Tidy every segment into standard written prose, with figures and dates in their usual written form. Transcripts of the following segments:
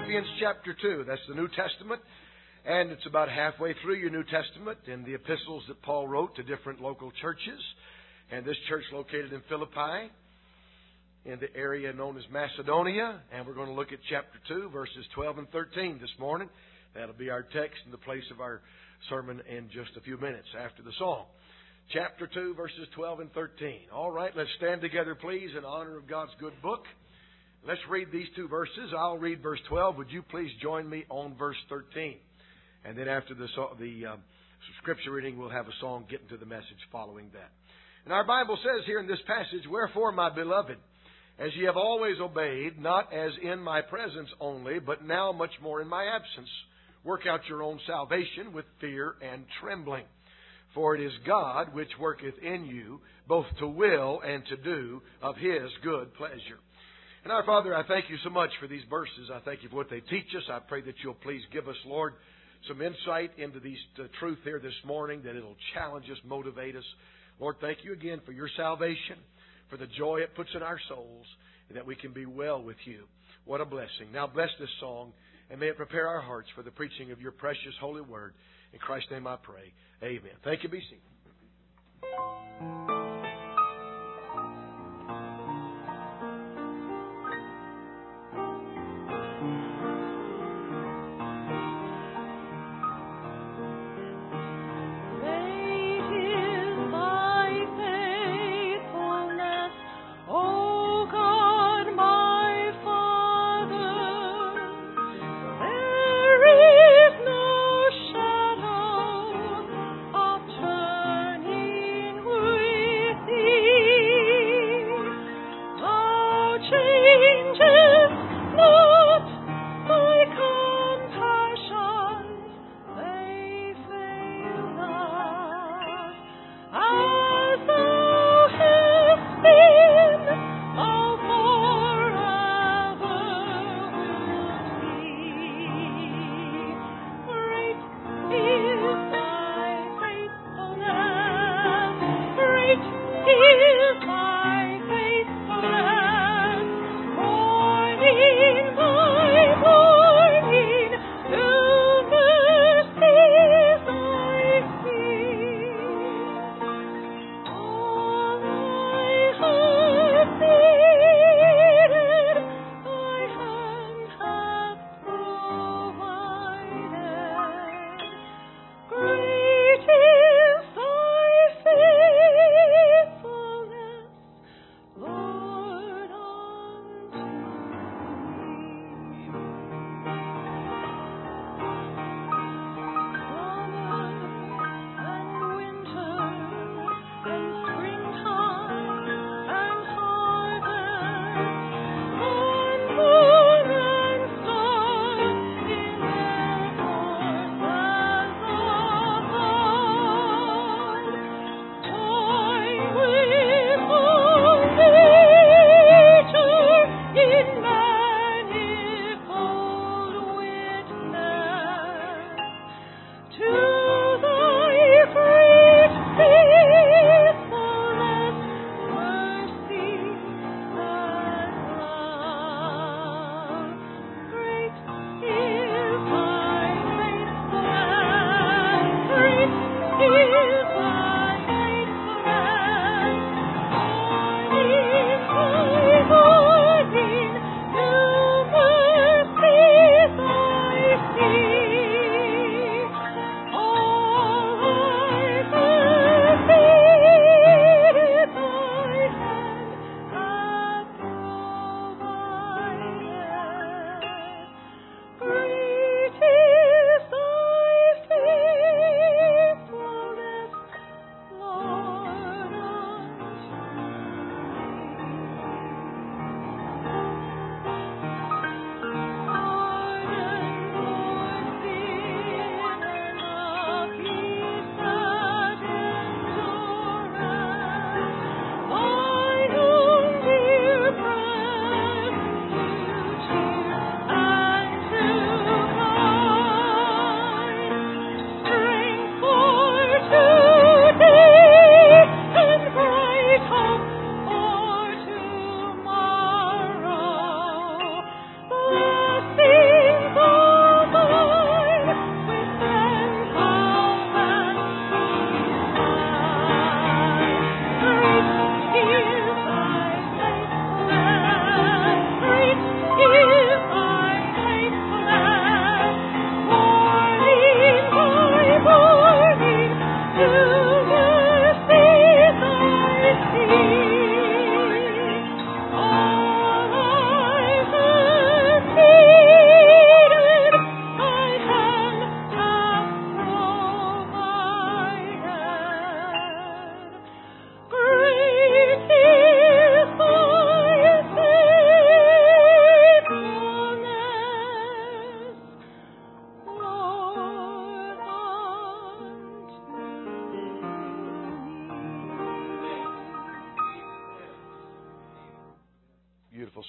Philippians chapter 2. That's the New Testament. And it's about halfway through your New Testament in the epistles that Paul wrote to different local churches. And this church located in Philippi, in the area known as Macedonia. And we're going to look at chapter 2, verses 12 and 13 this morning. That'll be our text in the place of our sermon in just a few minutes after the song. Chapter 2, verses 12 and 13. All right, let's stand together, please, in honor of God's good book. Let's read these two verses. I'll read verse 12. Would you please join me on verse 13? And then after the scripture reading, we'll have a song getting to the message following that. And our Bible says here in this passage, "Wherefore, my beloved, as ye have always obeyed, not as in my presence only, but now much more in my absence, work out your own salvation with fear and trembling. For it is God which worketh in you, both to will and to do of His good pleasure." And our Father, I thank You so much for these verses. I thank You for what they teach us. I pray that You'll please give us, Lord, some insight into the truth here this morning, that it'll challenge us, motivate us. Lord, thank You again for Your salvation, for the joy it puts in our souls, and that we can be well with You. What a blessing. Now bless this song, and may it prepare our hearts for the preaching of Your precious holy word. In Christ's name I pray. Amen. Thank you. Be seated. Shadow of turning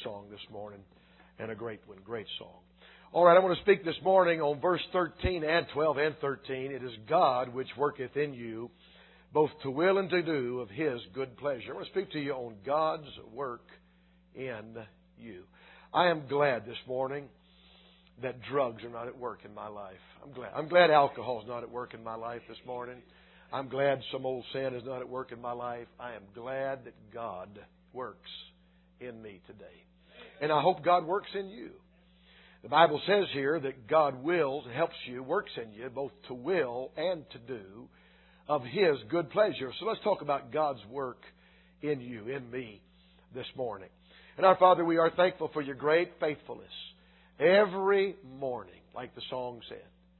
song this morning, and a great one, great song. All right, I want to speak this morning on verse 13 and 12 and 13. It is God which worketh in you, both to will and to do of His good pleasure. I want to speak to you on God's work in you. I am glad this morning that drugs are not at work in my life. I'm glad alcohol is not at work in my life this morning. I'm glad some old sin is not at work in my life. I am glad that God works in me today. And I hope God works in you. The Bible says here that God wills, helps you, works in you, both to will and to do of His good pleasure. So let's talk about God's work in you, in me, this morning. And our Father, we are thankful for your great faithfulness. Every morning, like the song said,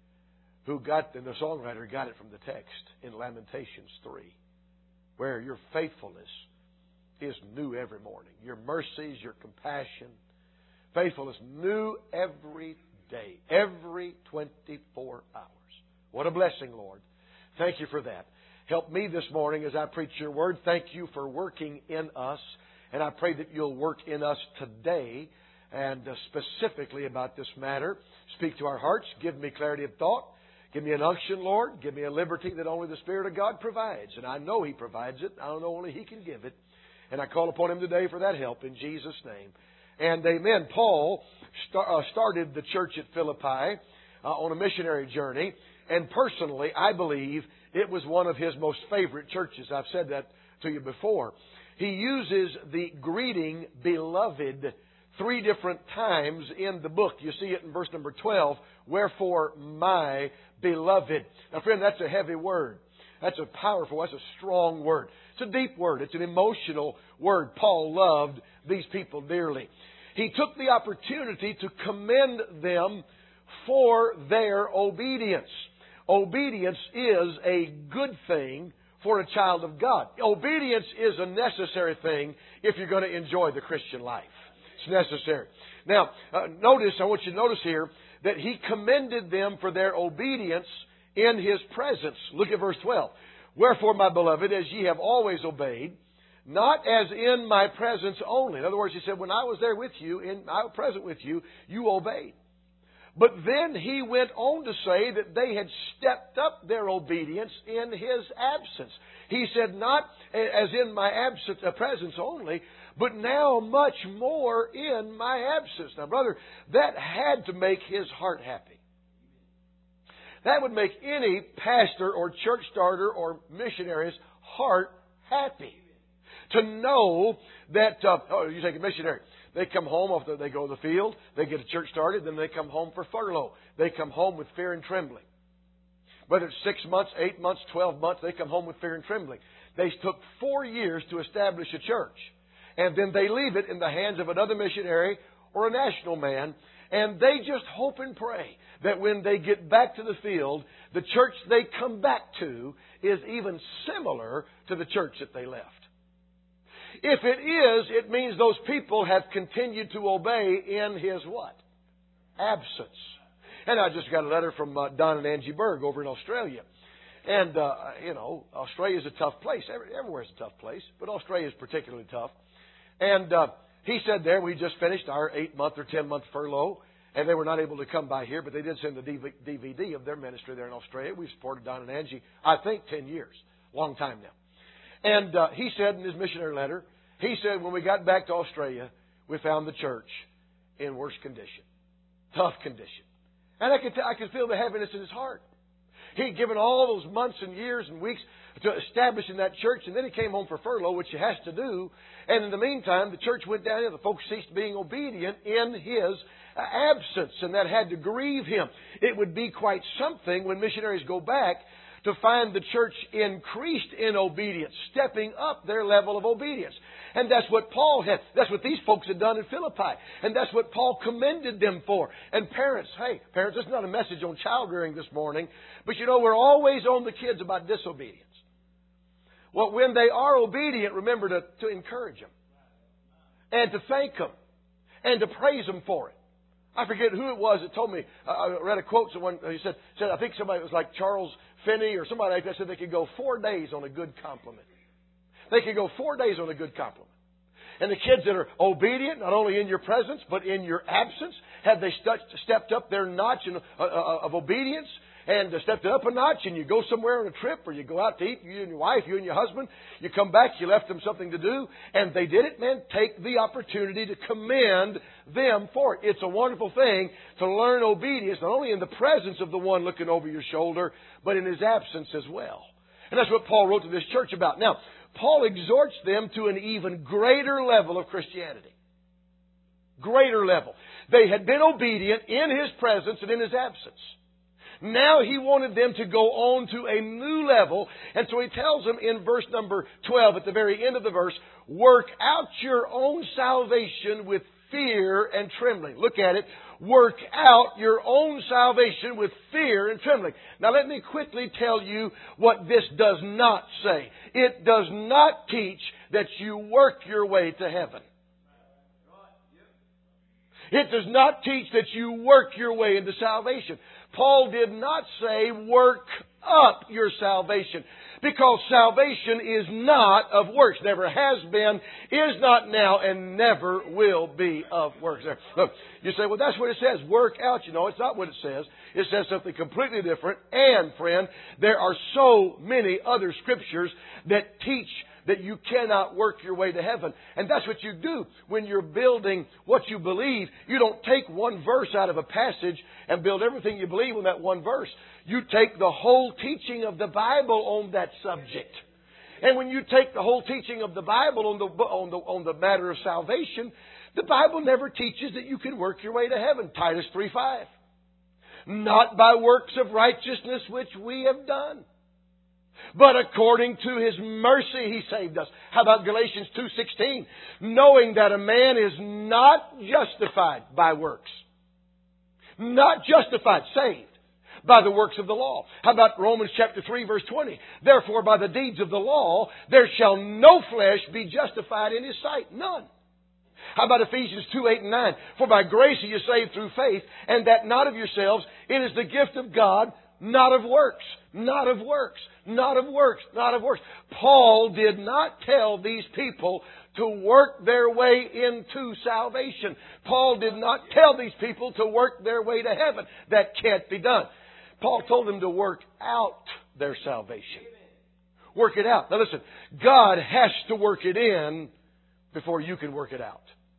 and the songwriter got it from the text in Lamentations 3, where your faithfulness is new every morning. Your mercies, your compassion, faithfulness new every day, every 24 hours. What a blessing, Lord. Thank you for that. Help me this morning as I preach your word. Thank you for working in us. And I pray that you'll work in us today and specifically about this matter. Speak to our hearts. Give me clarity of thought. Give me an unction, Lord. Give me a liberty that only the Spirit of God provides. And I know He provides it. I know only He can give it. And I call upon Him today for that help in Jesus' name. And amen. Paul started the church at Philippi on a missionary journey. And personally, I believe it was one of his most favorite churches. I've said that to you before. He uses the greeting, beloved, 3 different times in the book. You see it in verse number 12. Wherefore, my beloved. Now, friend, that's a heavy word. That's a powerful, that's a strong word. It's a deep word. It's an emotional word. Paul loved these people dearly. He took the opportunity to commend them for their obedience. Obedience is a good thing for a child of God. Obedience is a necessary thing if you're going to enjoy the Christian life. It's necessary. Now, I want you to notice here that he commended them for their obedience in His presence. Look at verse 12. Wherefore, my beloved, as ye have always obeyed, not as in my presence only. In other words, he said, when I was there with you, I was present with you, you obeyed. But then he went on to say that they had stepped up their obedience in His absence. He said, not as in my presence only, but now much more in my absence. Now, brother, that had to make his heart happy. That would make any pastor or church starter or missionary's heart happy. To know that, you take a missionary. They come home after they go to the field. They get a church started. Then they come home for furlough. They come home with fear and trembling. Whether it's 6 months, 8 months, 12 months, they come home with fear and trembling. They took 4 years to establish a church. And then they leave it in the hands of another missionary or a national man. And they just hope and pray that when they get back to the field, the church they come back to is even similar to the church that they left. If it is, it means those people have continued to obey in His what? Absence. And I just got a letter from Don and Angie Berg over in Australia. And, Australia is a tough place. Everywhere is a tough place, but Australia is particularly tough. And he said there, we just finished our 8-month or 10-month furlough, and they were not able to come by here, but they did send the DVD of their ministry there in Australia. We've supported Don and Angie, I think, 10 years. Long time now. And he said in his missionary letter, he said, when we got back to Australia, we found the church in worse condition. Tough condition. And I could feel the heaviness in his heart. He'd given all those months and years and weeks to establishing that church, and then he came home for furlough, which he has to do. And in the meantime, the church went down and the folks ceased being obedient in his absence, and that had to grieve him. It would be quite something when missionaries go back to find the church increased in obedience, stepping up their level of obedience. And that's what Paul had. That's what these folks had done in Philippi. And that's what Paul commended them for. And parents, this is not a message on child rearing this morning, but we're always on the kids about disobedience. Well, when they are obedient, remember to encourage them and to thank them and to praise them for it. I forget who it was that told me. I read a quote. Someone he said I think somebody, it was like Charles Finney or somebody like that, said they could go 4 days on a good compliment. They could go 4 days on a good compliment. And the kids that are obedient, not only in your presence, but in your absence, have they stepped up their notch of obedience and stepped it up a notch, and you go somewhere on a trip or you go out to eat, you and your wife, you and your husband, you come back, you left them something to do, and they did it, man, take the opportunity to commend them for it. It's a wonderful thing to learn obedience, not only in the presence of the one looking over your shoulder, but in his absence as well. And that's what Paul wrote to this church about. Now, Paul exhorts them to an even greater level of Christianity. Greater level. They had been obedient in his presence and in his absence. Now he wanted them to go on to a new level. And so he tells them in verse number 12, at the very end of the verse, work out your own salvation with fear and trembling. Look at it. Work out your own salvation with fear and trembling. Now let me quickly tell you what this does not say. It does not teach that you work your way to heaven. It does not teach that you work your way into salvation. Paul did not say work up your salvation, because salvation is not of works. Never has been, is not now, and never will be of works. Look, you say, well, that's what it says. Work out. You know, it's not what it says. It says something completely different. And, friend, there are so many other scriptures that teach that you cannot work your way to heaven. And that's what you do when you're building what you believe. You don't take one verse out of a passage and build everything you believe on that one verse. You take the whole teaching of the Bible on that subject. And when you take the whole teaching of the Bible on the matter of salvation, the Bible never teaches that you can work your way to heaven. Titus 3:5. Not by works of righteousness which we have done, but according to His mercy He saved us. How about Galatians 2:16? Knowing that a man is not justified by works. Not justified, saved by the works of the law. How about Romans chapter 3 verse 20? Therefore by the deeds of the law there shall no flesh be justified in His sight. None. How about Ephesians 2:8 and 9? For by grace are you saved through faith, and that not of yourselves. It is the gift of God, not of works. Not of works. Not of works. Not of works. Paul did not tell these people to work their way into salvation. Paul did not tell these people to work their way to heaven. That can't be done. Paul told them to work out their salvation. Work it out. Now listen, God has to work it in before you can work it out.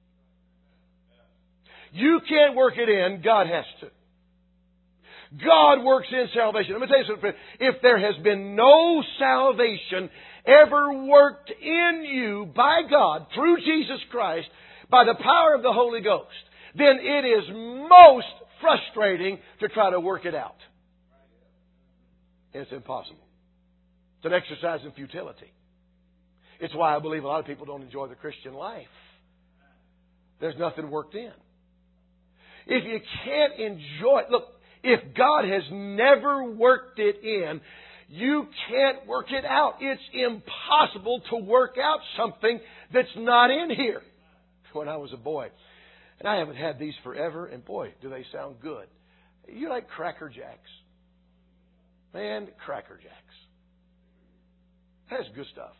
You can't work it in, God has to. God works in salvation. Let me tell you something. If there has been no salvation ever worked in you by God through Jesus Christ by the power of the Holy Ghost, then it is most frustrating to try to work it out. It's impossible. It's an exercise in futility. It's why I believe a lot of people don't enjoy the Christian life. There's nothing worked in. If you can't enjoy it, look, if God has never worked it in, you can't work it out. It's impossible to work out something that's not in here. When I was a boy, and I haven't had these forever, and boy, do they sound good. You like Cracker Jacks? Man, Cracker Jacks. That's good stuff.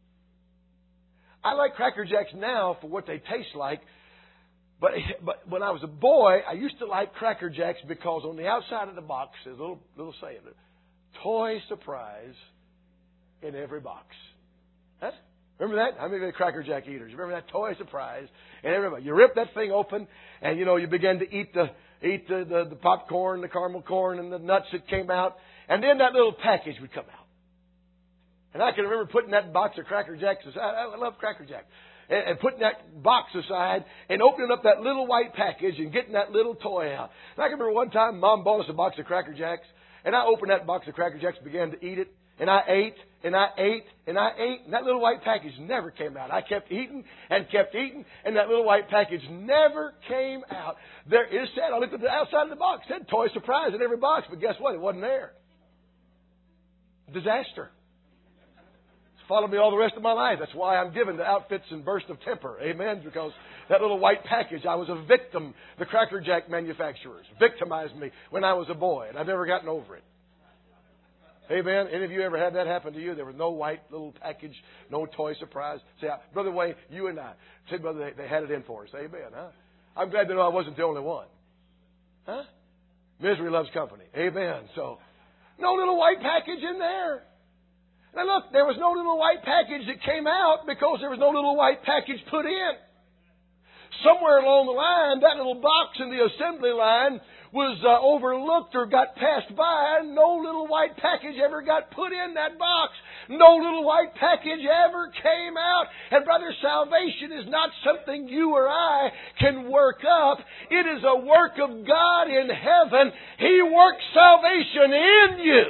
I like Cracker Jacks now for what they taste like. But when I was a boy, I used to like Cracker Jacks because on the outside of the box, there's a little saying, toy surprise in every box. Huh? Remember that? How many of you Cracker Jack eaters? Remember that toy surprise in every box? You rip that thing open, and you begin to eat the popcorn, the caramel corn, and the nuts that came out, and then that little package would come out. And I can remember putting that box of Cracker Jacks aside. I love Cracker Jack. And putting that box aside and opening up that little white package and getting that little toy out. And I can remember one time Mom bought us a box of Cracker Jacks, and I opened that box of Cracker Jacks and began to eat it. And I ate, and I ate, and I ate, and that little white package never came out. I kept eating, and that little white package never came out. There it said, I looked at the outside of the box, it said toy surprise in every box, but guess what? It wasn't there. Disaster. Followed me all the rest of my life. That's why I'm given to outfits and bursts of temper. Amen. Because that little white package, I was a victim. The Cracker Jack manufacturers victimized me when I was a boy, and I've never gotten over it. Amen. Any of you ever had that happen to you? There was no white little package, no toy surprise. Say, Brother Wayne, you and I. Say, brother, they had it in for us. Amen. Huh? I'm glad to know I wasn't the only one. Huh? Misery loves company. Amen. So, no little white package in there. Now look, there was no little white package that came out because there was no little white package put in. Somewhere along the line, that little box in the assembly line was overlooked or got passed by. No little white package ever got put in that box. No little white package ever came out. And brother, salvation is not something you or I can work up. It is a work of God in heaven. He works salvation in you.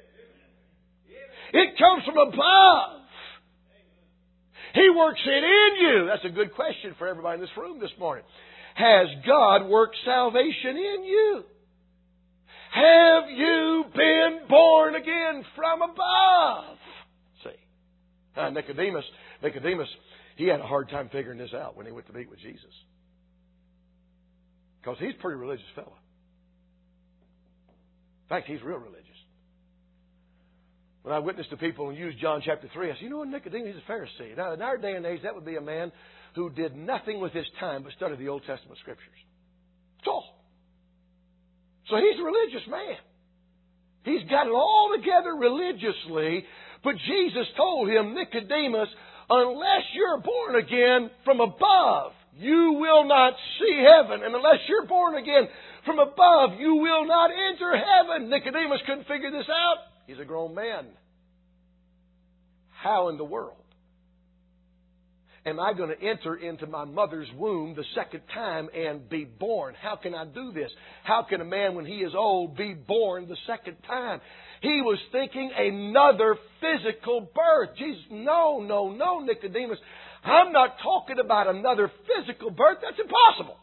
It comes from above. He works it in you. That's a good question for everybody in this room this morning. Has God worked salvation in you? Have you been born again from above? See, Nicodemus, he had a hard time figuring this out when he went to meet with Jesus. Because he's a pretty religious fellow. In fact, he's real religious. When I witnessed to people and used John chapter 3, I said, you know what, Nicodemus, he's a Pharisee. Now, in our day and age, that would be a man who did nothing with his time but study the Old Testament Scriptures. That's all. So he's a religious man. He's got it all together religiously, but Jesus told him, Nicodemus, unless you're born again from above, you will not see heaven. And unless you're born again from above, you will not enter heaven. Nicodemus couldn't figure this out. He's a grown man. How in the world am I going to enter into my mother's womb the second time and be born? How can I do this? How can a man, when he is old, be born the second time? He was thinking another physical birth. Jesus, no, Nicodemus. I'm not talking about another physical birth. That's impossible.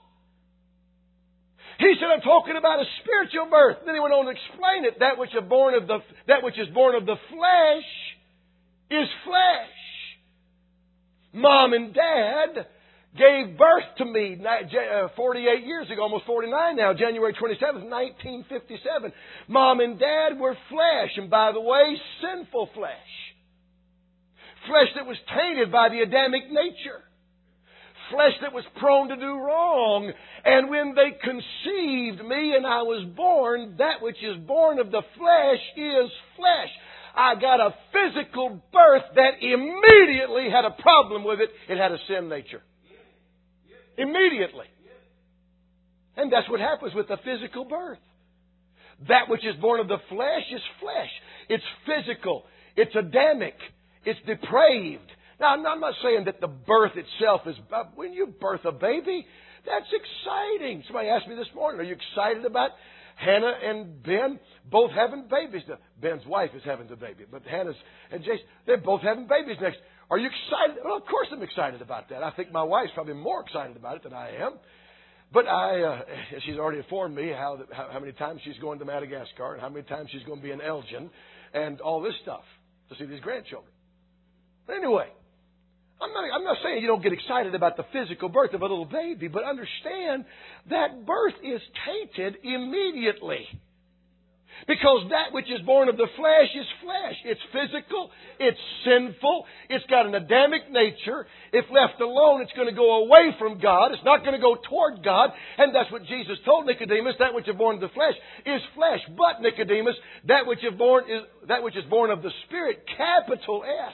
He said, I'm talking about a spiritual birth. Then he went on to explain it. That which is born of the flesh is flesh. Mom and Dad gave birth to me 48 years ago, almost 49 now, January 27th, 1957. Mom and Dad were flesh, and by the way, sinful flesh. Flesh that was tainted by the Adamic nature. Flesh that was prone to do wrong. And when they conceived me and I was born, that which is born of the flesh is flesh. I got a physical birth that immediately had a problem with it. It had a sin nature. Immediately. And that's what happens with a physical birth. That which is born of the flesh is flesh. It's physical. It's Adamic. It's depraved. Now, I'm not saying that the birth itself is... When you birth a baby, that's exciting. Somebody asked me this morning, are you excited about Hannah and Ben both having babies? Now, Ben's wife is having the baby, but Hannah's and Jason, they're both having babies next. Are you excited? Well, of course I'm excited about that. I think my wife's probably more excited about it than I am. But she's already informed me how many times she's going to Madagascar and how many times she's going to be in Elgin and all this stuff to see these grandchildren. But anyway, I'm not saying you don't get excited about the physical birth of a little baby, but understand that birth is tainted immediately. Because that which is born of the flesh is flesh. It's physical. It's sinful. It's got an Adamic nature. If left alone, it's going to go away from God. It's not going to go toward God. And that's what Jesus told Nicodemus. That which is born of the flesh is flesh. But, Nicodemus, that which is born of the Spirit, capital S,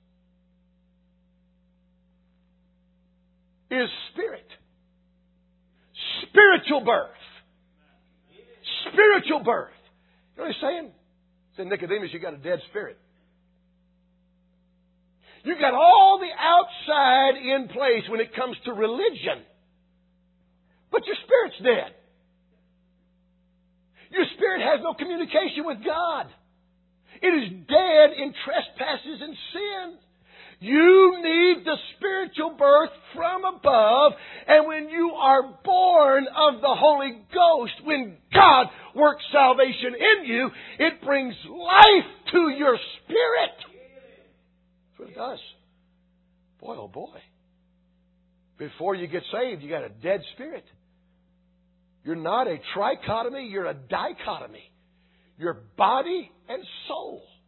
is spirit. Spiritual birth. Spiritual birth. You know what he's saying? He said, Nicodemus, you got a dead spirit. You got all the outside in place when it comes to religion. But your spirit's dead. Your spirit has no communication with God. It is dead in trespasses and sins. You need the spiritual birth from above. And when you are born of the Holy Ghost, when God works salvation in you, it brings life to your spirit. That's what it does. Boy, oh boy. Before you get saved, you got a dead spirit. You're not a trichotomy, you're a dichotomy. You're body and soul.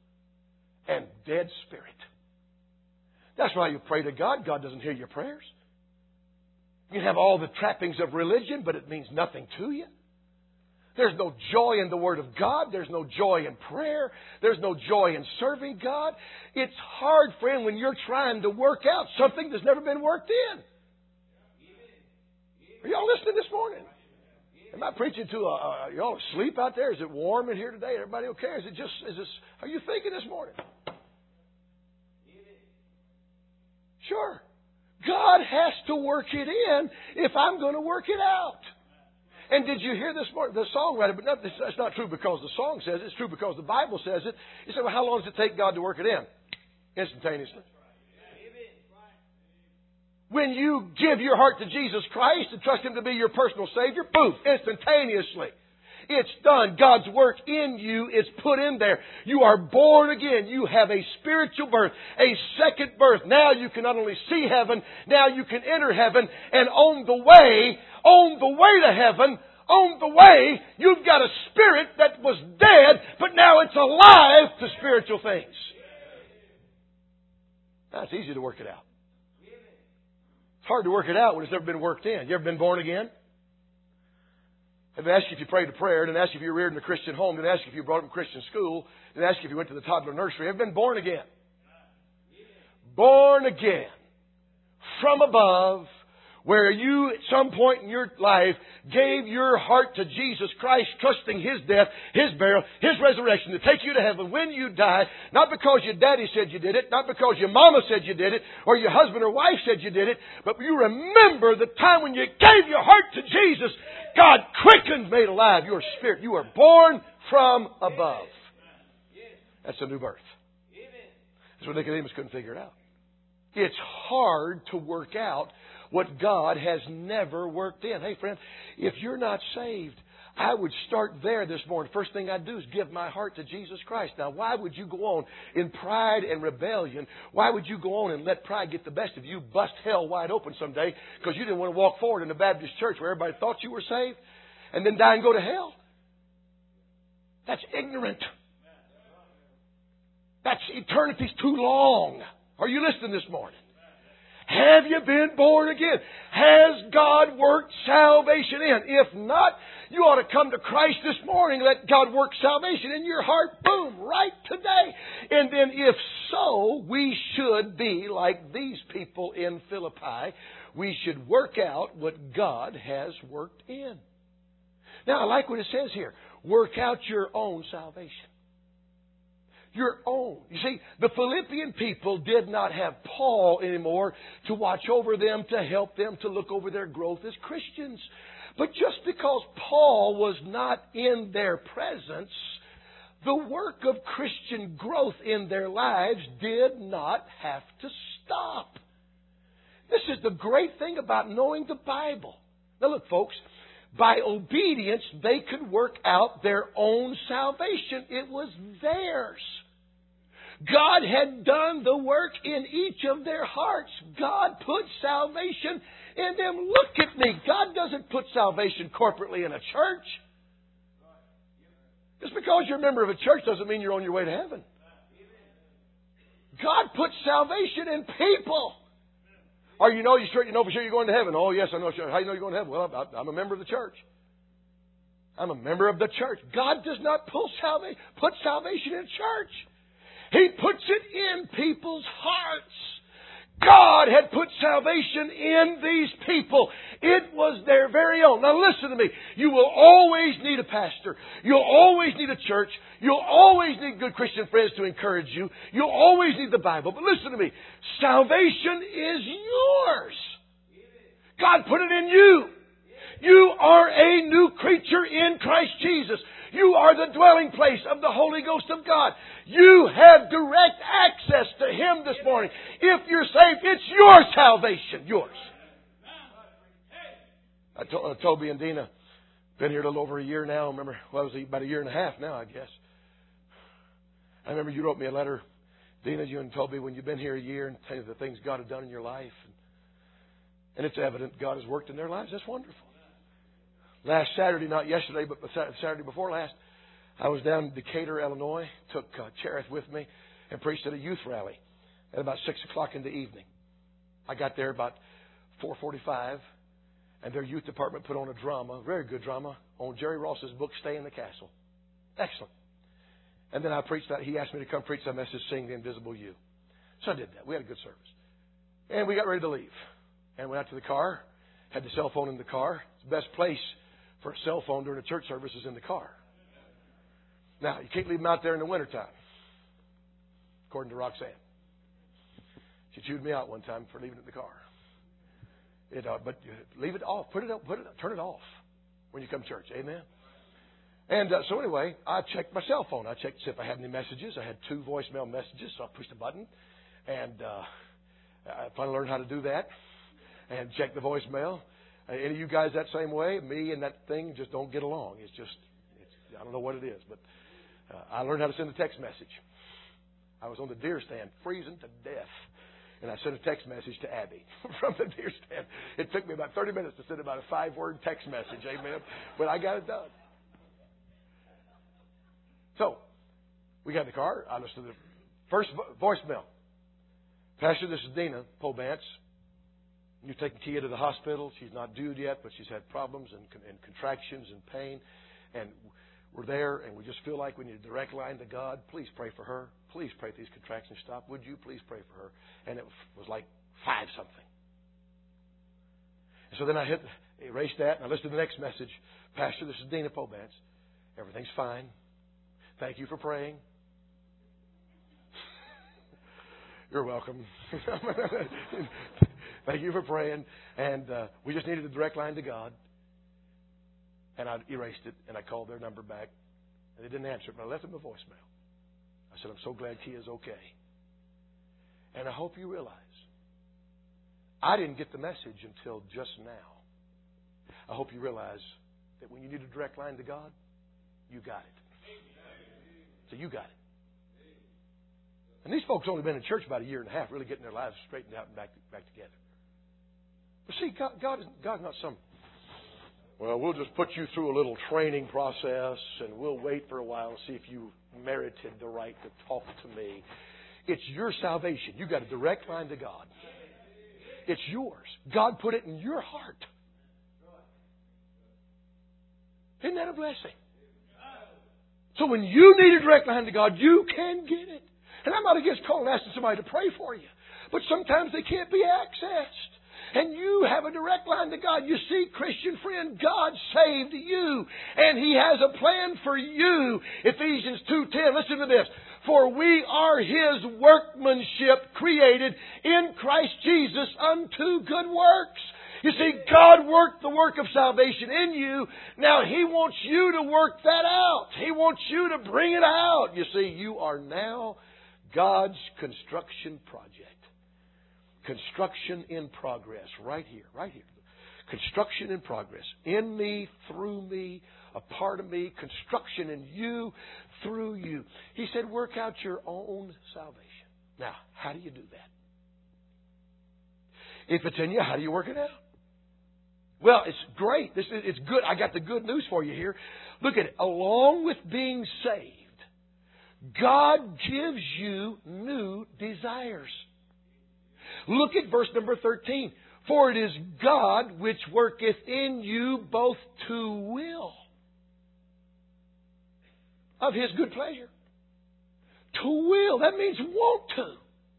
and dead spirit. That's why you pray to God. God doesn't hear your prayers. You can have all the trappings of religion, but it means nothing to you. There's no joy in the Word of God. There's no joy in prayer. There's no joy in serving God. It's hard, friend, when you're trying to work out something that's never been worked in. Are y'all listening this morning? Am I preaching to y'all asleep out there? Is it warm in here today? Everybody okay? Are you thinking this morning? Sure. God has to work it in if I'm going to work it out. And did you hear this morning? The songwriter, but that's not true because the song says it. It's true because the Bible says it. You say, well, how long does it take God to work it in? Instantaneously. When you give your heart to Jesus Christ and trust Him to be your personal Savior, boom, instantaneously. It's done. God's work in you is put in there. You are born again. You have a spiritual birth, a second birth. Now you can not only see heaven, now you can enter heaven. And on the way to heaven, on the way, you've got a spirit that was dead, but now it's alive to spiritual things. Now it's easy to work it out. It's hard to work it out when it's never been worked in. You ever been born again? Didn't ask you if you prayed a prayer. Didn't ask you if you were reared in a Christian home. Didn't ask you if you were brought up in Christian school. Didn't ask you if you went to the toddler nursery. Have you been born again? Born again. From above. Where you, at some point in your life, gave your heart to Jesus Christ, trusting His death, His burial, His resurrection to take you to heaven when you die. Not because your daddy said you did it, not because your mama said you did it, or your husband or wife said you did it, but you remember the time when you gave your heart to Jesus. God quickened, made alive your spirit. You are born from above. That's a new birth. That's what Nicodemus couldn't figure it out. It's hard to work out what God has never worked in. Hey, friend, if you're not saved, I would start there this morning. First thing I'd do is give my heart to Jesus Christ. Now, why would you go on in pride and rebellion? Why would you go on and let pride get the best of you, bust hell wide open someday because you didn't want to walk forward in a Baptist church where everybody thought you were saved and then die and go to hell? That's ignorant. That's eternity's too long. Are you listening this morning? Have you been born again? Has God worked salvation in? If not, you ought to come to Christ this morning. Let God work salvation in your heart. Boom, right today. And then if so, we should be like these people in Philippi. We should work out what God has worked in. Now, I like what it says here. Work out your own salvation. Your own. You see, the Philippian people did not have Paul anymore to watch over them, to help them, to look over their growth as Christians. But just because Paul was not in their presence, the work of Christian growth in their lives did not have to stop. This is the great thing about knowing the Bible. Now look, folks, by obedience, they could work out their own salvation. It was theirs. God had done the work in each of their hearts. God put salvation in them. Look at me. God doesn't put salvation corporately in a church. Just because you're a member of a church doesn't mean you're on your way to heaven. God put salvation in people. Or you know for sure you're going to heaven. Oh, yes, I know. How do you know you're going to heaven? Well, I'm a member of the church. I'm a member of the church. God does not put salvation in a church. He puts it in people's hearts. God had put salvation in these people. It was their very own. Now listen to me. You will always need a pastor. You'll always need a church. You'll always need good Christian friends to encourage you. You'll always need the Bible. But listen to me. Salvation is yours. God put it in you. You are a new creature in Christ Jesus. You are the dwelling place of the Holy Ghost of God. You have direct access to Him this morning. If you're saved, it's your salvation. Yours. Toby and Dina, been here a little over a year now. Remember, it was about a year and a half now, I guess. I remember you wrote me a letter, Dina, you and Toby, when you've been here a year and tell you the things God has done in your life. And it's evident God has worked in their lives. That's wonderful. Last Saturday, not yesterday, but Saturday before last, I was down in Decatur, Illinois. Took Cherith with me. and preached at a youth rally at about 6 o'clock in the evening. I got there about 4:45, and their youth department put on a drama, very good drama, on Jerry Ross's book, Stay in the Castle. Excellent. And then I preached that. He asked me to come preach that message, Sing the Invisible You. So I did that. We had a good service. And we got ready to leave. And went out to the car, had the cell phone in the car. It's the best place for a cell phone during a church service is in the car. Now, you can't leave them out there in the wintertime, according to Roxanne. She chewed me out one time for leaving it in the car. But leave it off. Turn it off when you come to church. Amen? And so anyway, I checked my cell phone. I checked to see if I had any messages. I had 2 voicemail messages, so I pushed a button. And I finally learned how to do that and check the voicemail. Any of you guys that same way? Me and that thing just don't get along. I don't know what it is, but I learned how to send a text message. I was on the deer stand, freezing to death. And I sent a text message to Abby from the deer stand. It took me about 30 minutes to send about a 5-word text message. Amen. But I got it done. So, we got in the car. I listened to the first voicemail. Pastor, this is Dina Pobance. You're taking Kia to the hospital. She's not due yet, but she's had problems and contractions and pain. And we're there, and we just feel like we need a direct line to God. Please pray for her. Please pray that these contractions stop. Would you please pray for her? And it was like 5-something. And so then I erased that, and I listened to the next message. Pastor, this is Dina Pobance. Everything's fine. Thank you for praying. You're welcome. Thank you for praying. And we just needed a direct line to God. And I erased it, and I called their number back. And they didn't answer it, but I left them a voicemail. I said, I'm so glad Kia's okay. And I hope you realize, I didn't get the message until just now. I hope you realize that when you need a direct line to God, you got it. So you got it. And these folks only been in church about 1.5 years, really getting their lives straightened out and back together. But see, God's not some, well, we'll just put you through a little training process and we'll wait for a while and see if you merited the right to talk to me. It's your salvation. You got a direct line to God. It's yours. God put it in your heart. Isn't that a blessing? So when you need a direct line to God, you can get it. And I'm not against calling and asking somebody to pray for you. But sometimes they can't be accessed. And you have a direct line to God. You see, Christian friend, God saved you. And He has a plan for you. Ephesians 2:10, listen to this. For we are His workmanship created in Christ Jesus unto good works. You see, God worked the work of salvation in you. Now He wants you to work that out. He wants you to bring it out. You see, you are now God's construction project. Construction in progress. Right here. Right here. Construction in progress. In me, through me, a part of me. Construction in you, through you. He said, work out your own salvation. Now, how do you do that? If it's in you, how do you work it out? Well, it's great. It's good. I got the good news for you here. Look at it. Along with being saved, God gives you new desires. Look at verse number 13. For it is God which worketh in you both to will of His good pleasure. To will, that means want to.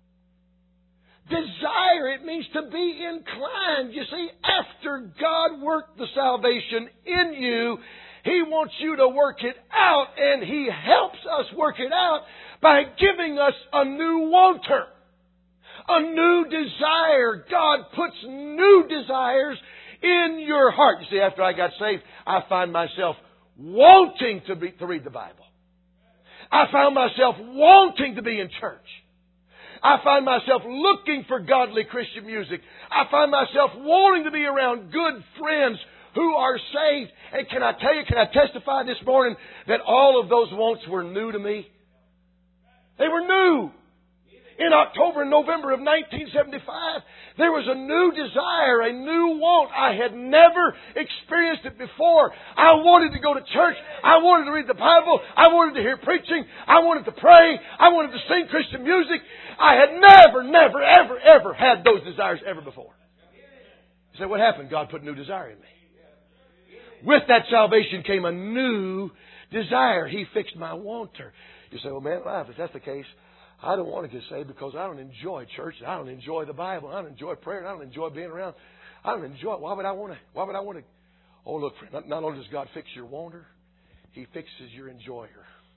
Desire, it means to be inclined. You see, after God worked the salvation in you, He wants you to work it out, and He helps us work it out by giving us a new wanter, a new desire. God puts new desires in your heart. You see, after I got saved, I find myself wanting to read the Bible. I found myself wanting to be in church. I find myself looking for godly Christian music. I find myself wanting to be around good friends who are saved. And can I testify this morning that all of those wants were new to me? They were new. In October and November of 1975, there was a new desire, a new want. I had never experienced it before. I wanted to go to church. I wanted to read the Bible. I wanted to hear preaching. I wanted to pray. I wanted to sing Christian music. I had never, ever had those desires ever before. You say, what happened? God put a new desire in me. With that salvation came a new desire. He fixed my wanter. You say, well, man, if that's the case, I don't want to get saved because I don't enjoy church. I don't enjoy the Bible. I don't enjoy prayer. I don't enjoy being around. I don't enjoy it. Why would I want to? Oh, look, friend, not only does God fix your wanter, He fixes your enjoyer.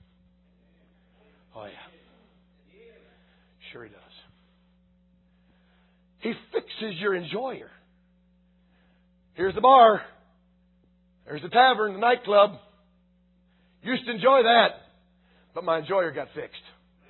Oh, yeah. Sure He does. He fixes your enjoyer. Here's the bar. There's the tavern, the nightclub. Used to enjoy that, but my enjoyer got fixed.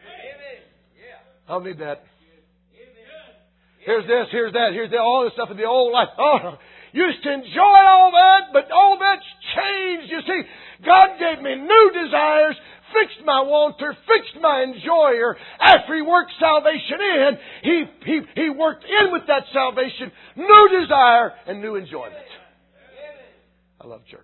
I don't need that. Here's this, here's that, all this stuff in the old life. Oh, used to enjoy all that, but all that's changed. You see, God gave me new desires, fixed my wanter, fixed my enjoyer. After He worked salvation in, He worked in with that salvation, new desire and new enjoyment. I love church.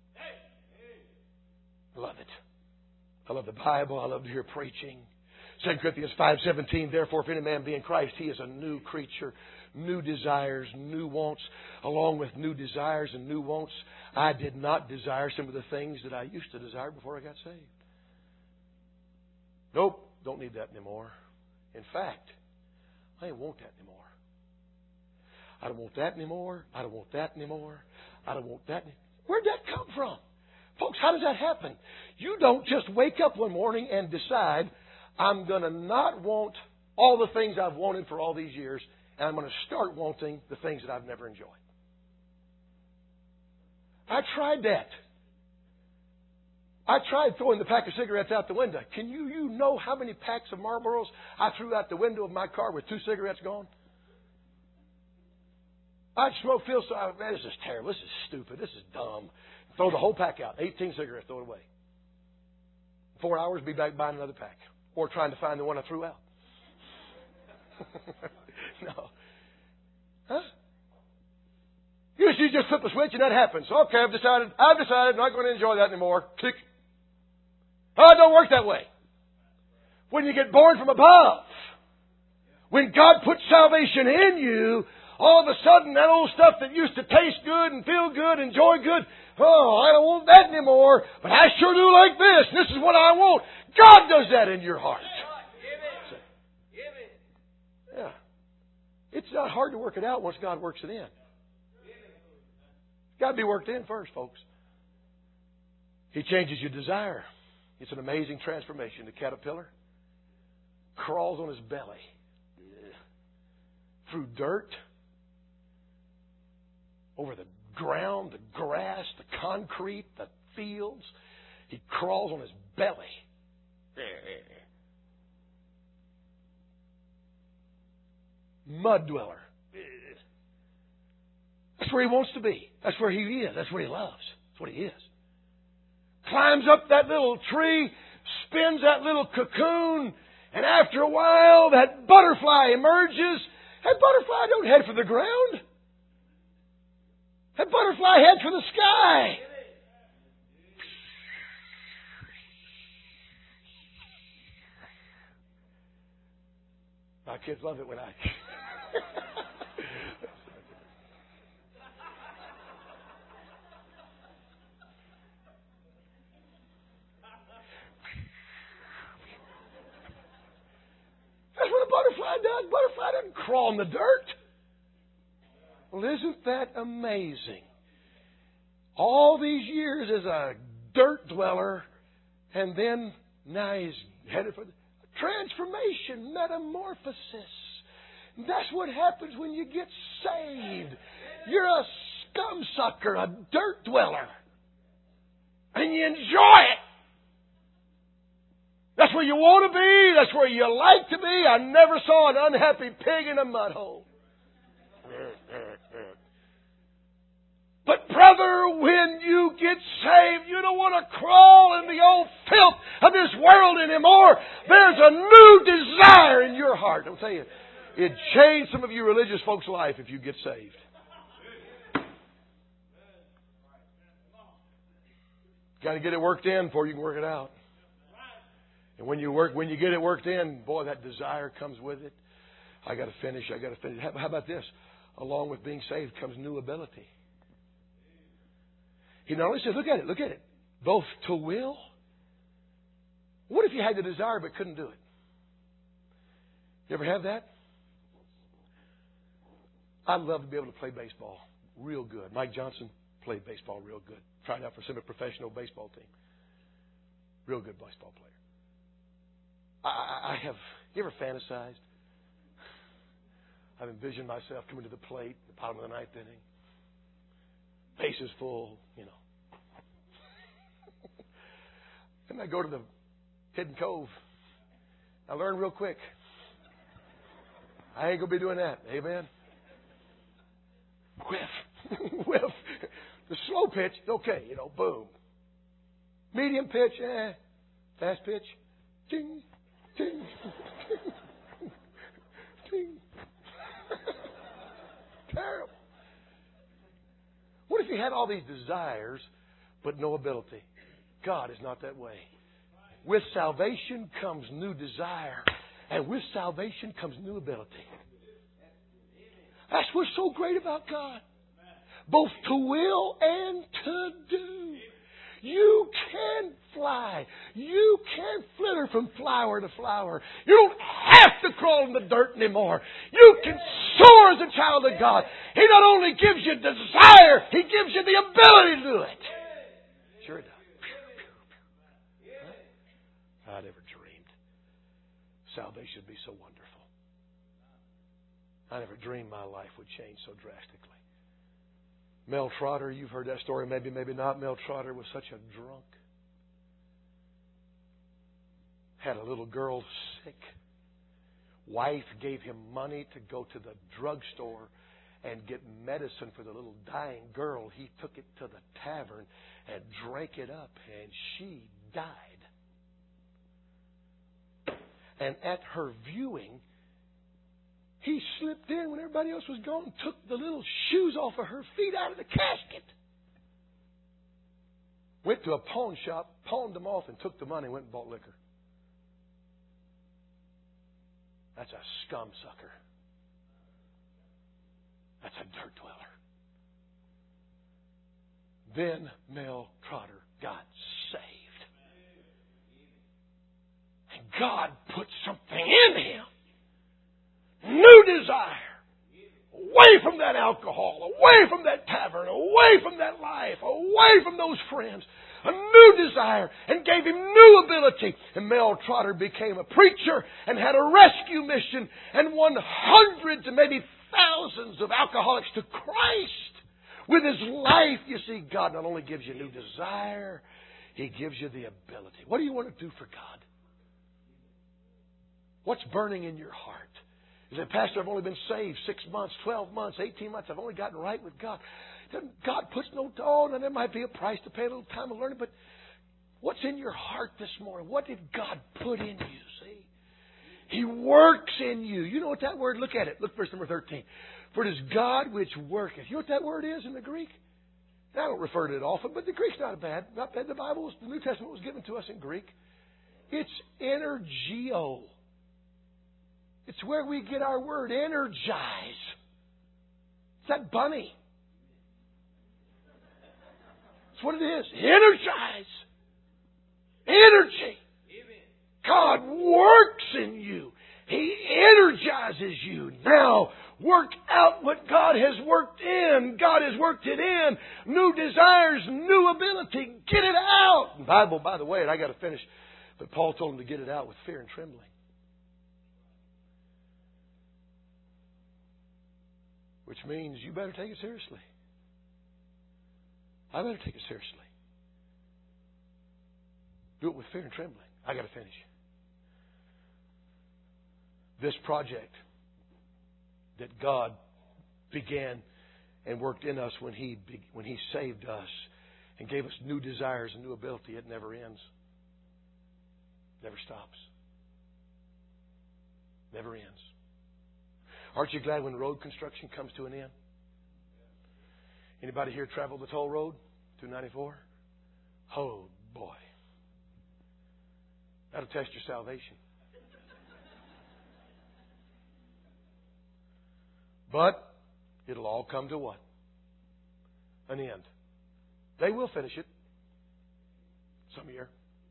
I love it. I love the Bible. I love to hear preaching. 2 Corinthians 5:17, therefore, if any man be in Christ, he is a new creature, new desires, new wants. Along with new desires and new wants, I did not desire some of the things that I used to desire before I got saved. Nope, don't need that anymore. In fact, I don't want that anymore. I don't want that anymore. I don't want that anymore. I don't want that anymore. Where'd that come from? Folks, how does that happen? You don't just wake up one morning and decide, I'm going to not want all the things I've wanted for all these years, and I'm going to start wanting the things that I've never enjoyed. I tried that. I tried throwing the pack of cigarettes out the window. Can you know how many packs of Marlboros I threw out the window of my car with 2 cigarettes gone? I'd feel so, man, this is terrible. This is stupid. This is dumb. Throw the whole pack out. 18 cigarettes, throw it away. 4 hours, be back buying another pack. Or trying to find the one I threw out. No. Huh? You just flip a switch and that happens. Okay, I've decided I'm not going to enjoy that anymore. Click. Oh, it don't work that way. When you get born from above, when God puts salvation in you, all of a sudden that old stuff that used to taste good and feel good, enjoy good, oh, I don't want that anymore, but I sure do like this. This is what I want. God does that in your heart. Yeah. It's not hard to work it out once God works it in. It's got to be worked in first, folks. He changes your desire. It's an amazing transformation. The caterpillar crawls on his belly through dirt, over the ground, the grass, the concrete, the fields. He crawls on his belly. Mud dweller. That's where he wants to be. That's where he is. That's what he loves. That's what he is. Climbs up that little tree, spins that little cocoon, and after a while, that butterfly emerges. That butterfly don't head for the ground. That butterfly heads for the sky. My kids love it when I... That's what a butterfly does. Butterfly doesn't crawl in the dirt. Well, isn't that amazing? All these years as a dirt dweller, and then now he's headed for the transformation, metamorphosis. That's what happens when you get saved. You're a scum sucker, a dirt dweller. And you enjoy it. That's where you want to be. That's where you like to be. I never saw an unhappy pig in a mud hole. But brother, when you get saved, you don't want to crawl in the old filth of this world anymore. There's a new desire in your heart. I'll tell you, it'd change some of you religious folks' life if you get saved. Got to get it worked in before you can work it out. And when you get it worked in, boy, that desire comes with it. I got to finish. How about this? Along with being saved comes new ability. He not only said, look at it. Both to will. What if you had the desire but couldn't do it? You ever have that? I'd love to be able to play baseball real good. Mike Johnson played baseball real good. Tried out for a semi-professional baseball team. Real good baseball player. I have. You ever fantasized? I've envisioned myself coming to the plate, the bottom of the ninth inning. Bases full, And I go to the hidden cove. I learn real quick. I ain't going to be doing that. Amen? Whiff. The slow pitch, okay, boom. Medium pitch, Fast pitch, ding, ding, ding, ding. Terrible. What if you had all these desires but no ability? God is not that way. With salvation comes new desire, and with salvation comes new ability. That's what's so great about God. Both to will and to do. You can fly. You can flitter from flower to flower. You don't have to crawl in the dirt anymore. You can soar as a child of God. He not only gives you desire, He gives you the ability to do it. Sure He does. I never dreamed salvation would be so wonderful. I never dreamed my life would change so drastically. Mel Trotter, you've heard that story, maybe not. Mel Trotter was such a drunk. Had a little girl sick. Wife gave him money to go to the drugstore and get medicine for the little dying girl. He took it to the tavern and drank it up, and she died. And at her viewing, he slipped in when everybody else was gone and took the little shoes off of her feet out of the casket. Went to a pawn shop, pawned them off, and took the money and went and bought liquor. That's a scum sucker. That's a dirt dweller. Then Mel Trotter got saved. And God put something in him. New desire. Away from that alcohol. Away from that tavern. Away from that life. Away from those friends. A new desire. And gave him new ability. And Mel Trotter became a preacher. And had a rescue mission. And won hundreds and maybe thousands of alcoholics to Christ. With his life. You see, God not only gives you new desire. He gives you the ability. What do you want to do for God? What's burning in your heart? You say, Pastor, I've only been saved 6 months, 12 months, 18 months. I've only gotten right with God. God puts no... Oh, and there might be a price to pay, a little time of learning. But what's in your heart this morning? What did God put in you, see? He works in you. You know what that word... Look at it. Look, verse number 13. For it is God which worketh. You know what that word is in the Greek? I don't refer to it often, but the Greek's not bad. The New Testament was given to us in Greek. It's energeo. It's where we get our word energize. It's that bunny. That's what it is. Energize. Energy. God works in you. He energizes you. Now, work out what God has worked in. God has worked it in. New desires, new ability. Get it out. The Bible, by the way, and I got to finish, but Paul told him to get it out with fear and trembling. Which means you better take it seriously. I better take it seriously. Do it with fear and trembling. I got to finish. This project that God began and worked in us when He saved us and gave us new desires and new ability, it never ends. Never stops. Never ends. Aren't you glad when road construction comes to an end? Anybody here travel the toll road, 294? Oh, boy. That'll test your salvation. But it'll all come to what? An end. They will finish it. Some year.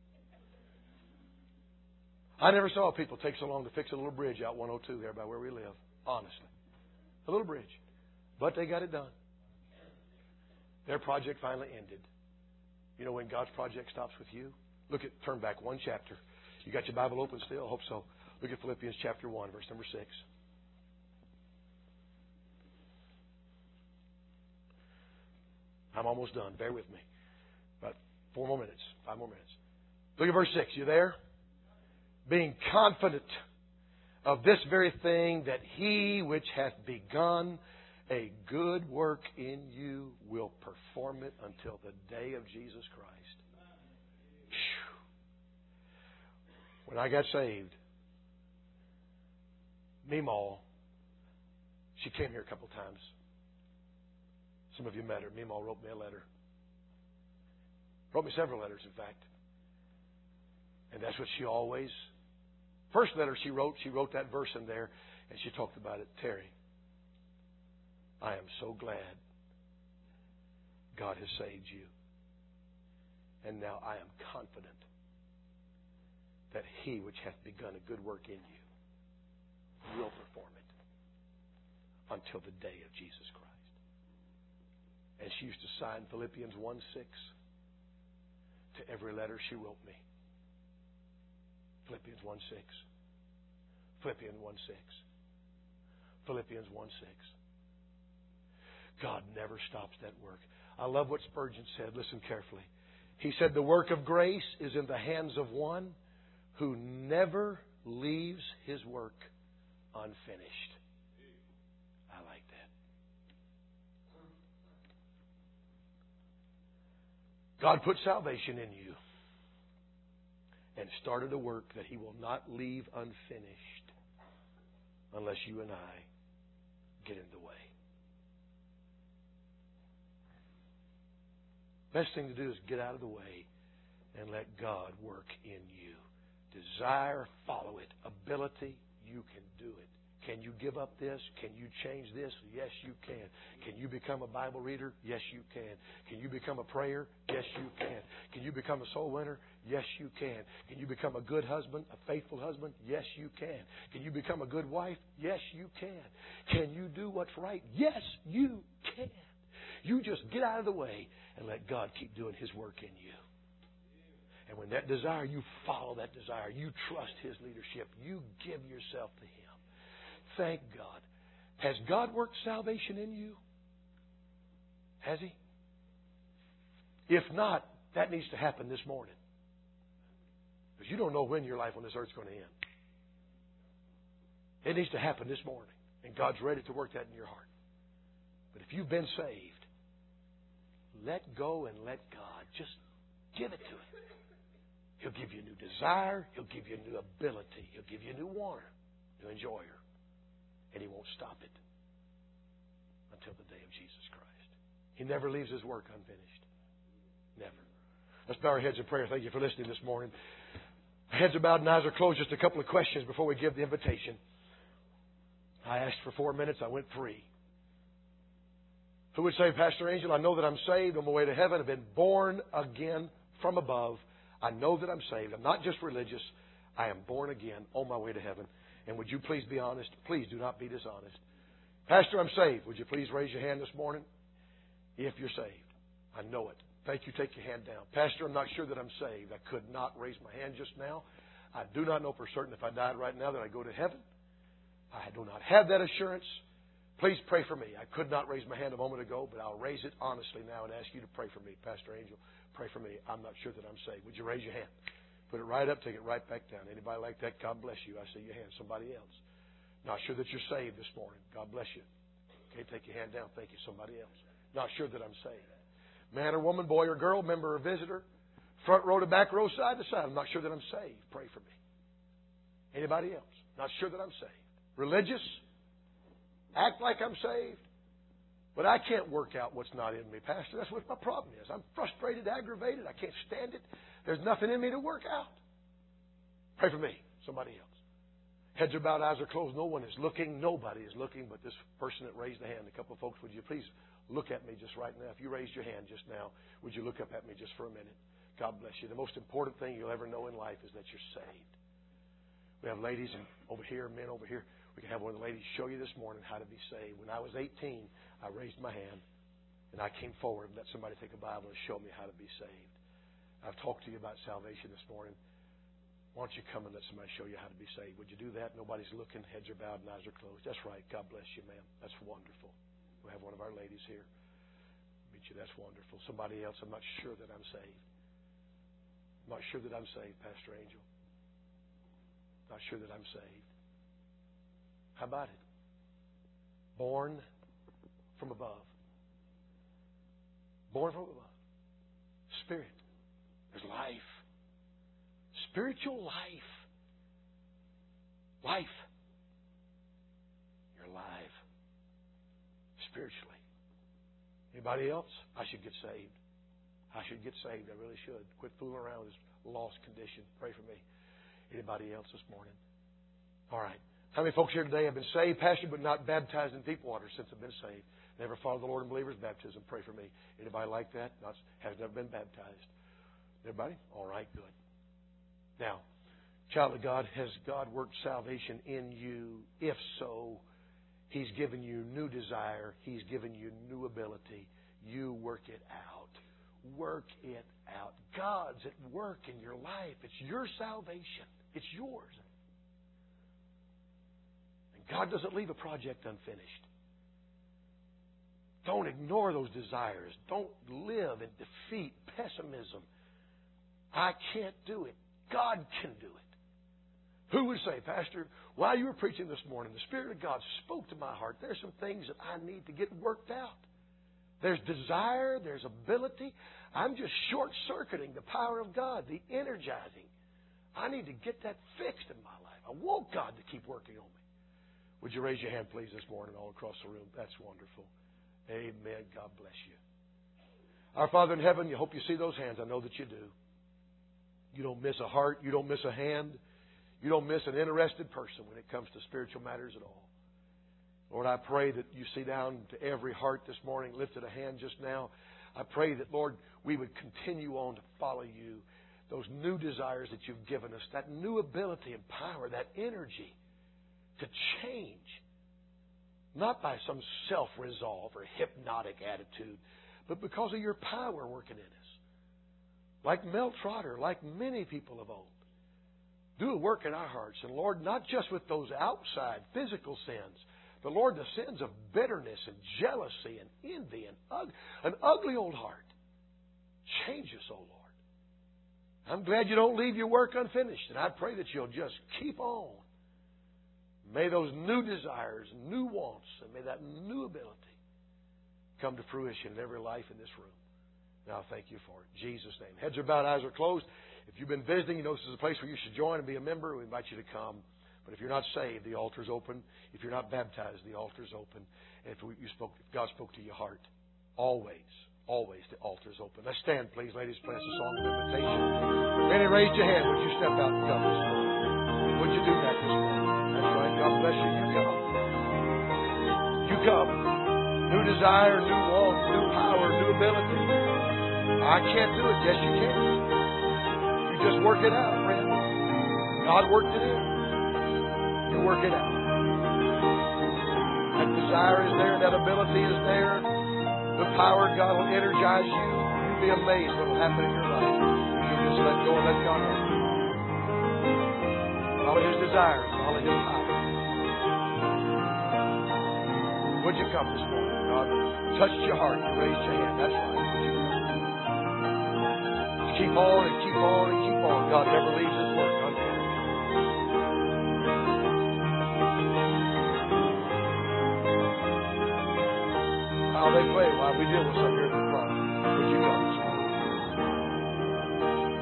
I never saw people take so long to fix a little bridge out 102 there by where we live. Honestly. A little bridge. But they got it done. Their project finally ended. You know when God's project stops with you? Turn back one chapter. You got your Bible open still? Hope so. Look at Philippians chapter 1, verse number 6. I'm almost done. Bear with me. About 4 more minutes. 5 more minutes. Look at verse 6. You there? Being confident of this very thing, that He which hath begun a good work in you will perform it until the day of Jesus Christ. Whew. When I got saved, Meemaw, she came here a couple of times. Some of you met her. Meemaw wrote me a letter. Wrote me several letters, in fact. And that's what she always... First letter she wrote that verse in there, and she talked about it. Terry, I am so glad God has saved you. And now I am confident that He which hath begun a good work in you will perform it until the day of Jesus Christ. And she used to sign Philippians 1:6 to every letter she wrote me. Philippians 1:6. Philippians 1:6. Philippians 1:6. God never stops that work. I love what Spurgeon said. Listen carefully. He said, the work of grace is in the hands of one who never leaves his work unfinished. I like that. God put salvation in you and started a work that He will not leave unfinished unless you and I get in the way. Best thing to do is get out of the way and let God work in you. Desire, follow it. Ability, you can do it. Can you give up this? Can you change this? Yes, you can. Can you become a Bible reader? Yes, you can. Can you become a prayer? Yes, you can. Can you become a soul winner? Yes, you can. Can you become a good husband, a faithful husband? Yes, you can. Can you become a good wife? Yes, you can. Can you do what's right? Yes, you can. You just get out of the way and let God keep doing His work in you. And when that desire, you follow that desire. You trust His leadership. You give yourself to Him. Thank God. Has God worked salvation in you? Has He? If not, that needs to happen this morning. Because you don't know when your life on this earth is going to end. It needs to happen this morning. And God's ready to work that in your heart. But if you've been saved, let go and let God. Just give it to Him. He'll give you a new desire. He'll give you a new ability. He'll give you a new wanter, new enjoyer. And He won't stop it until the day of Jesus Christ. He never leaves His work unfinished. Never. Let's bow our heads in prayer. Thank you for listening this morning. Heads are bowed and eyes are closed. Just a couple of questions before we give the invitation. I asked for 4 minutes. I went 3. Who would say, Pastor Angel, I know that I'm saved on my way to heaven. I've been born again from above. I know that I'm saved. I'm not just religious. I am born again on my way to heaven. And would you please be honest? Please do not be dishonest. Pastor, I'm saved. Would you please raise your hand this morning? If you're saved. I know it. Thank you. Take your hand down. Pastor, I'm not sure that I'm saved. I could not raise my hand just now. I do not know for certain if I died right now that I go to heaven. I do not have that assurance. Please pray for me. I could not raise my hand a moment ago, but I'll raise it honestly now and ask you to pray for me. Pastor Angel, pray for me. I'm not sure that I'm saved. Would you raise your hand? Put it right up, take it right back down. Anybody like that? God bless you. I see your hand. Somebody else. Not sure that you're saved this morning. God bless you. Okay, take your hand down. Thank you. Somebody else. Not sure that I'm saved. Man or woman, boy or girl, member or visitor. Front row to back row, side to side. I'm not sure that I'm saved. Pray for me. Anybody else? Not sure that I'm saved. Religious? Act like I'm saved? But I can't work out what's not in me, Pastor. That's what my problem is. I'm frustrated, aggravated. I can't stand it. There's nothing in me to work out. Pray for me. Somebody else. Heads are bowed, eyes are closed. No one is looking. Nobody is looking but this person that raised the hand. A couple of folks, would you please look at me just right now? If you raised your hand just now, would you look up at me just for a minute? God bless you. The most important thing you'll ever know in life is that you're saved. We have ladies over here, men over here. We can have one of the ladies show you this morning how to be saved. When I was 18, I raised my hand and I came forward and let somebody take a Bible and show me how to be saved. I've talked to you about salvation this morning. Why don't you come and let somebody show you how to be saved? Would you do that? Nobody's looking. Heads are bowed and eyes are closed. That's right. God bless you, ma'am. That's wonderful. We have one of our ladies here. Meet you. That's wonderful. Somebody else. I'm not sure that I'm saved. I'm not sure that I'm saved, Pastor Angel. Not sure that I'm saved. How about it? Born from above. Born from above. Spirit. There's life. Spiritual life. Life. You're alive. Spiritually. Anybody else? I should get saved. I should get saved. I really should. Quit fooling around with this lost condition. Pray for me. Anybody else this morning? All right. How many folks here today have been saved, Pastor, but not baptized in deep water since they've been saved? Never followed the Lord in believers' baptism. Pray for me. Anybody like that? Has never been baptized. Everybody? All right, good. Now, child of God, has God worked salvation in you? If so, He's given you new desire. He's given you new ability. You work it out. Work it out. God's at work in your life. It's your salvation. It's yours. And God doesn't leave a project unfinished. Don't ignore those desires. Don't live in defeat, pessimism. I can't do it. God can do it. Who would say, Pastor, while you were preaching this morning, the Spirit of God spoke to my heart. There's some things that I need to get worked out. There's desire. There's ability. I'm just short-circuiting the power of God, the energizing. I need to get that fixed in my life. I want God to keep working on me. Would you raise your hand, please, this morning all across the room? That's wonderful. Amen. God bless you. Our Father in heaven, you hope you see those hands. I know that you do. You don't miss a heart. You don't miss a hand. You don't miss an interested person when it comes to spiritual matters at all. Lord, I pray that you see down to every heart this morning, lifted a hand just now. I pray that, Lord, we would continue on to follow you. Those new desires that you've given us, that new ability and power, that energy to change. Not by some self-resolve or hypnotic attitude, but because of your power working in us. Like Mel Trotter, like many people of old. Do a work in our hearts. And Lord, not just with those outside physical sins, but Lord, the sins of bitterness and jealousy and envy and an ugly old heart. Change us, oh Lord. I'm glad you don't leave your work unfinished. And I pray that you'll just keep on. May those new desires, new wants, and may that new ability come to fruition in every life in this room. Now, thank you for it. In Jesus' name. Heads are bowed, eyes are closed. If you've been visiting, you know this is a place where you should join and be a member. We invite you to come. But if you're not saved, the altar's open. If you're not baptized, the altar's open. And if God spoke to your heart, always the altar's open. Let's stand, please, ladies. Play us a song of invitation. Many raised your hand. Would you step out and come this morning? Would you do that this morning? That's right. God bless you. You come. You come. New desire, new want, new power, new ability. I can't do it. Yes, you can. You just work it out, friend. God worked it in. You work it out. That desire is there. That ability is there. The power of God will energize you. You'll be amazed what will happen in your life. You'll just let go and let God help you. Follow His desires. Follow His power. Would you come this morning? God touched your heart. You raised your hand. That's right. Would you come? Just keep on and keep on and keep on. God never leaves His work unfinished. How they play while we deal with some here at the front. Would you come this morning?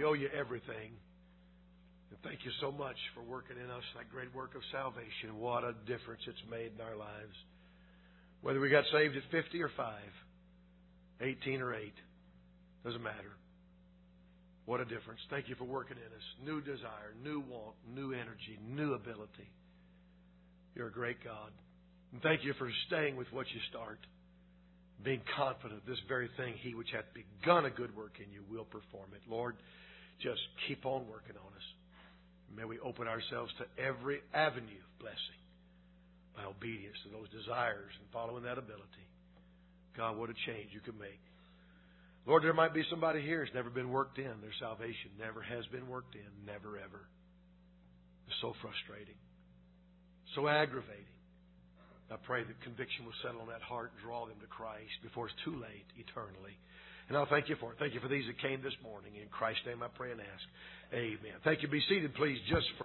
owe you everything. And thank you so much for working in us that great work of salvation. What a difference it's made in our lives. Whether we got saved at 50 or 5, 18 or 8, doesn't matter. What a difference. Thank you for working in us. New desire, new want, new energy, new ability. You're a great God. And thank you for staying with what you start. Being confident this very thing, He which hath begun a good work in you will perform it. Lord, just keep on working on us. May we open ourselves to every avenue of blessing by obedience to those desires and following that ability. God, what a change you could make. Lord, there might be somebody here who's never been worked in. Their salvation never has been worked in. Never, ever. It's so frustrating. So aggravating. I pray that conviction will settle on that heart and draw them to Christ before it's too late eternally. And I'll thank you for it. Thank you for these that came this morning. In Christ's name I pray and ask. Amen. Thank you. Be seated, please, just for